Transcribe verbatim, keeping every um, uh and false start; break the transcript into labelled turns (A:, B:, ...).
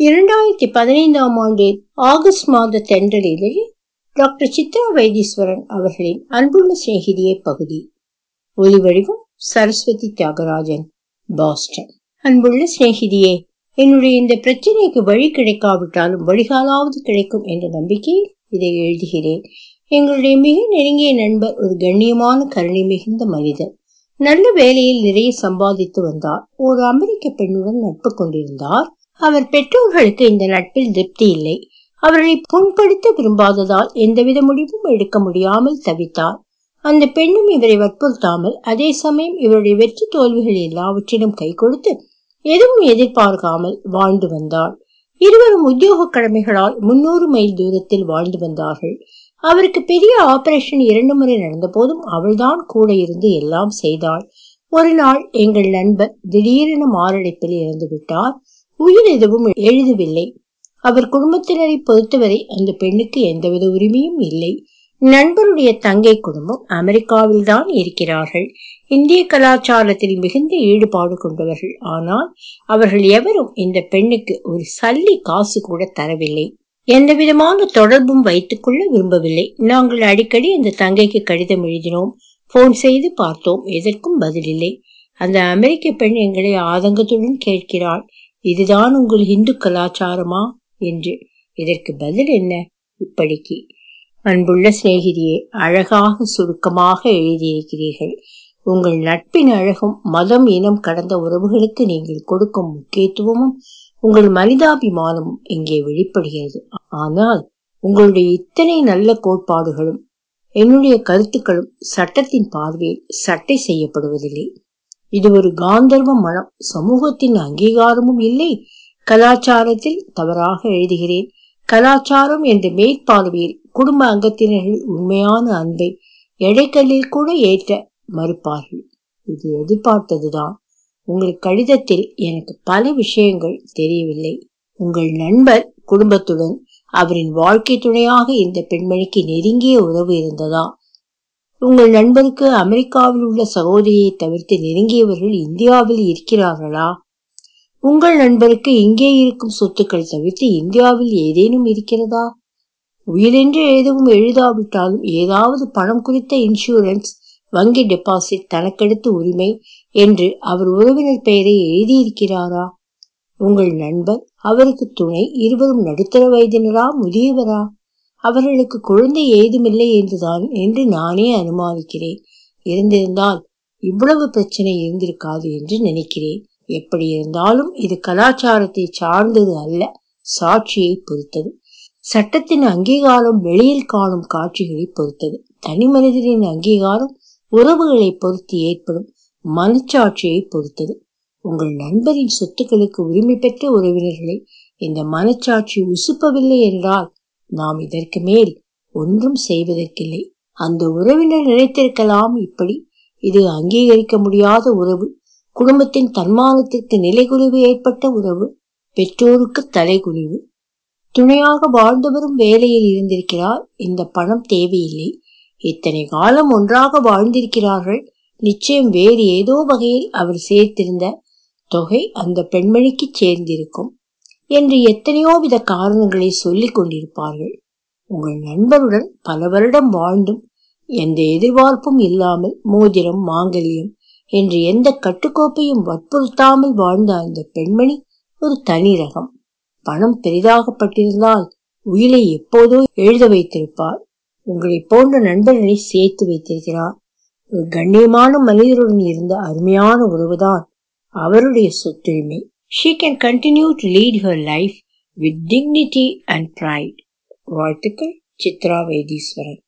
A: இரண்டாயிரத்தி பதினைந்தாம் ஆண்டு ஆகஸ்ட் மாத தென்றலில் டாக்டர் சித்ரா வைத்தீஸ்வரன் அவர்களின் அன்புள்ள சிநேகிதியே பகுதி. ஒலிவடிவம் சரஸ்வதி தியாகராஜன், பாஸ்டன். அன்புள்ள சிநேகிதியே, என்னுடைய இந்த பிரச்சனைக்கு வழி கிடைக்காவிட்டாலும் வழிகாலாவது கிடைக்கும் என்ற நம்பிக்கையில் இதை எழுதுகிறேன். எங்களுடைய மிக நெருங்கிய நண்பர் ஒரு கண்ணியமான கருணை மிகுந்த மனிதர். நல்ல வேலையில் நிறைய சம்பாதித்து வந்தார். ஒரு அமெரிக்க பெண்ணுடன் நட்பு கொண்டிருந்தார். அவர் பெற்றோர்களுக்கு இந்த நட்பில் திருப்தி இல்லை. அவர்களை புண்படுத்த விரும்பாததால் எந்தவித முடிவும் எடுக்க முடியாமல் தவித்தார். அந்த பெண்ணும் இவரை வற்புறுத்தாமல், அதே சமயம் இவருடைய வெற்றி தோல்விகள் எல்லாவற்றிலும் கை கொடுத்து எதுவும் எதிர்பார்க்காமல் வாழ்ந்து வந்தாள். இருவரும் உத்தியோக கடமைகளால் முன்னூறு மைல் தூரத்தில் வாழ்ந்து வந்தார்கள். அவருக்கு பெரிய ஆபரேஷன் இரண்டு முறை நடந்த போதும் அவள்தான் கூட இருந்து எல்லாம் செய்தாள். ஒரு நாள் எங்கள் நண்பர் திடீரென மாரடைப்பில் இறந்து விட்டார். உயிர் எதுவும் எழுதவில்லை. அவர் குடும்பத்தினரை பொறுத்தவரை அந்த பெண்ணுக்கு எந்தவித உரிமையும் இல்லை. நண்பருடைய தங்கை குடும்பம் அமெரிக்காவில் தான் இருக்கிறார்கள். இந்திய கலாச்சாரத்தில் மிகுந்த ஈடுபாடு கொண்டவர்கள். ஆனால் அவர்கள் எவரும் இந்த பெண்ணுக்கு ஒரு சல்லி காசு கூட தரவில்லை. எந்த விதமான தொடர்பும் வைத்துக் கொள்ள விரும்பவில்லை. நாங்கள் அடிக்கடி அந்த தங்கைக்கு கடிதம் எழுதினோம், போன் செய்து பார்த்தோம். எதற்கும் பதில் இல்லை. அந்த அமெரிக்க பெண் எங்களை ஆதங்கத்துடன் கேட்கிறாள், இதுதான் உங்கள் இந்து கலாச்சாரமா என்று. இதற்கு பதில் என்ன? இப்படிக்கு: அன்புள்ள சிநேகிதியே, அழகாக சுருக்கமாக எழுதியிருக்கிறீர்கள். உங்கள் நட்பின் அழகும் மதம் இனம் கடந்த உறவுகளுக்கு நீங்கள் கொடுக்கும் முக்கியத்துவமும் உங்கள் மனிதாபிமானமும் இங்கே வெளிப்படுகிறது. ஆனால் உங்களுடைய இத்தனை நல்ல கோட்பாடுகளும் என்னுடைய கருத்துக்களும் சட்டத்தின் பார்வையில் சட்டை செய்யப்படுவதில்லை. இது ஒரு காந்தர்வ மனம். சமூகத்தின் அங்கீகாரமும் இல்லை. கலாச்சாரத்தில் தவறாக எழுதுகிறேன். கலாச்சாரம் என்ற மேற்பார்வையில் குடும்ப அங்கத்தினர்கள் உண்மையான அன்பை எடைக்கல்லில் கூட ஏற்ற மறுப்பார்கள். இது எதிர்பார்த்ததுதான். உங்கள் கடிதத்தில் எனக்கு பல விஷயங்கள் தெரியவில்லை. உங்கள் நண்பர் குடும்பத்துடன் அவரின் வாழ்க்கை துணையாக இந்த பெண்மணிக்கு நெருங்கிய உறவு இருந்ததா? உங்கள் நண்பருக்கு அமெரிக்காவில் உள்ள சகோதரியை தவிர்த்து நெருங்கியவர்கள் இந்தியாவில் இருக்கிறார்களா? உங்கள் நண்பருக்கு இங்கே இருக்கும் சொத்துக்கள் தவிர்த்து இந்தியாவில் ஏதேனும் இருக்கிறதா? உயிரென்று எதுவும் எழுதாவிட்டாலும் ஏதாவது பணம் குறித்த இன்சூரன்ஸ், வங்கி டெபாசிட், தனக்கெடுத்து உரிமை என்று அவர் உறவினர் பெயரை எழுதியிருக்கிறாரா? உங்கள் நண்பர், அவருக்கு துணை இருவரும் நடுத்தர வயதினரா, முதியவரா? அவர்களுக்கு குழந்தை ஏதுமில்லை என்றுதான் என்று நானே அனுமானிக்கிறேன். இருந்திருந்தால் இவ்வளவு பிரச்சனை இருந்திருக்காது என்று நினைக்கிறேன். எப்படி இருந்தாலும் இது கலாச்சாரத்தை சார்ந்தது அல்ல, சாட்சியை பொறுத்தது. சட்டத்தின் அங்கீகாரம் வெளியில் காணும் காட்சிகளை பொறுத்தது. தனி மனிதனின் அங்கீகாரம் உறவுகளை பொறுத்து ஏற்படும் மனச்சாட்சியை பொறுத்தது. உங்கள் நண்பரின் சொத்துக்களுக்கு உரிமை பெற்ற உறவினர்களை இந்த மனச்சாட்சி உசுப்பவில்லை என்றால் நாம் இதற்கு மேல் ஒன்றும் செய்வதற்கில்லை. அந்த உறவினர் நினைத்திருக்கலாம், இப்படி இது அங்கீகரிக்க முடியாத உறவு, குடும்பத்தின் தன்மானத்திற்கு நிலைகுறிவு ஏற்பட்ட உறவு, பெற்றோருக்கு தலைகுனிவு. துணையாக வாழ்ந்தவரும் வேலையில் இருந்திருக்கிறார். இந்த பணம் தேவையில்லை. இத்தனை காலம் ஒன்றாக வாழ்ந்திருக்கிறார்கள். நிச்சயம் வேறு ஏதோ வகையில் அவர் சேர்த்திருந்த தொகை அந்த பெண்மணிக்கு சேர்ந்திருக்கும் என்று எத்தனையோ வித காரணங்களை சொல்லிக் கொண்டிருப்பார்கள். உங்கள் நண்பருடன் பல வருடம் வாழ்ந்தும் எந்த எதிர்பார்ப்பும் இல்லாமல் மோதிரம், மாங்கல்யம் என்று எந்த கட்டுக்கோப்பையும் வற்புறுத்தாமல் வாழ்ந்த அந்த பெண்மணி ஒரு தனி ரகம். பணம் பெரிதாகப்பட்டிருந்தால் உயிரை எப்போதோ எழுத வைத்திருப்பார். உங்களை போன்ற நண்பர்களை சேர்த்து வைத்திருக்கிறார். ஒரு கண்ணியமான மனிதருடன் இருந்த அருமையான உறவுதான் அவருடைய சொத்துரிமை. She can continue to lead her life with dignity and pride. வாழ்த்துக்கள், சித்ரா வைத்தீஸ்வரன்.